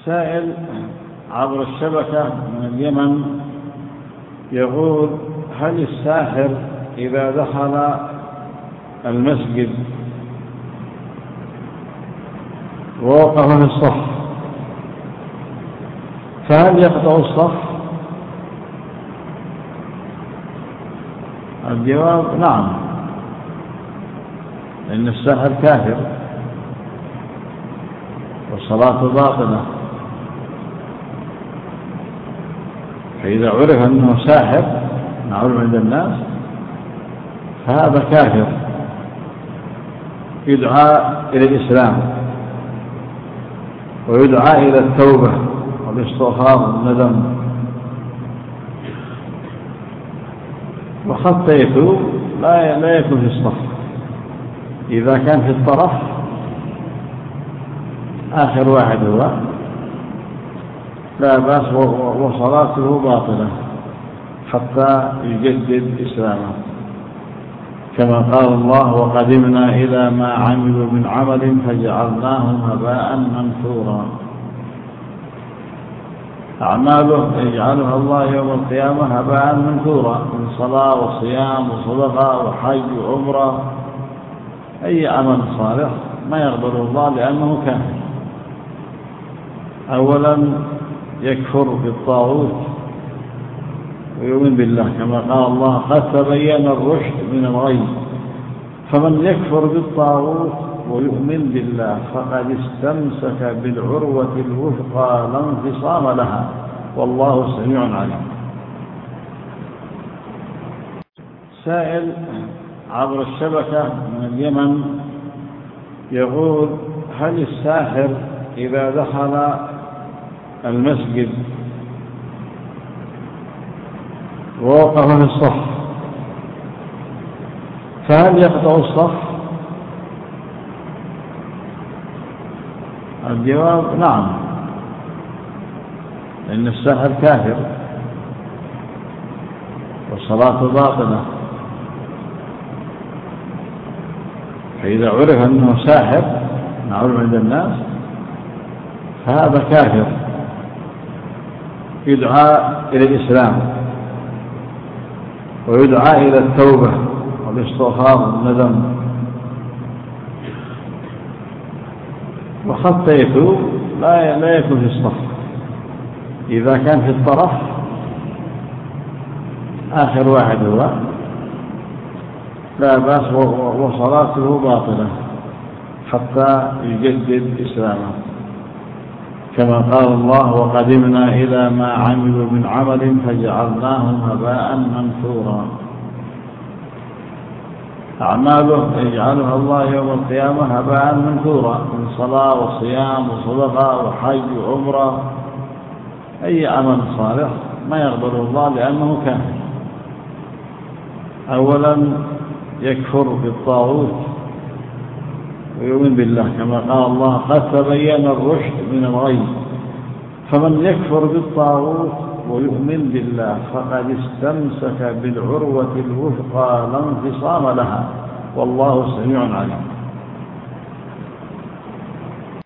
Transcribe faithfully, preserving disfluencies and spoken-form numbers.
سائل عبر الشبكة من اليمن يقول: هل الساحر إذا دخل المسجد ووقف في الصف فهل يقطع الصف؟ الجواب: نعم، لأن الساحر كافر والصلاة باطلة، فإذا عرف أنه ساحر معلوم عند الناس فهذا كافر يدعى إلى الإسلام ويدعى إلى التوبة والاستغفار والندم، وحتى يتوب لا لا يكون في الصف. إذا كان في الطرف آخر واحد هو لا بأس وصلاته باطلة حتى يجدد إسلامه، كما قال الله: وقدمنا إلى ما عملوا من عمل فجعلناه هباء منثورا. أعماله يجعلها الله يوم القيامة هباء منثورا من صلاة وصيام وصدقة وحج وعمرة، أي عمل صالح ما يقبل الله لأنه كافر. أولا يكفر بالطاغوت ويؤمن بالله، كما قال الله: قد تبين الرشد من الغي. فمن يكفر بالطاغوت ويؤمن بالله فقد استمسك بالعروة الوثقى لا انفصام لها، والله سميع عليم. سائل عبر الشبكة من اليمن يقول: هل الساحر إذا دخل المسجد ووقف في الصف فهل يقطع الصف؟ الجواب: نعم، لأن الساحر كافر والصلاة باطلة، فإذا عرف أنه ساحر معلوم عند الناس فهذا كافر يدعى إلى الإسلام ويدعى إلى التوبة والاستغفار والندم، وحتى يتوب لا لا يكون في الصف. إذا كان في الطرف آخر واحد هو لا بأس وصلاته باطلة حتى يجدد إسلامه، كما قال الله: وقدمنا إلى ما عملوا من عمل فجعلناه هباء منثورا. أعماله يجعلها الله يوم القيامة هباء منثورا من صلاة وصيام وصدقة وحج وعمرة، أي عمل صالح ما يقبل الله لأنه كافر. أولا يكفر بالطاغوت ويؤمن بالله، كما قال الله: قد تبين الرشد من الغي. فمن يكفر بالطاغوت ويؤمن بالله فقد استمسك بالعروة الوثقى لا انفصام لها، والله سميع عليم.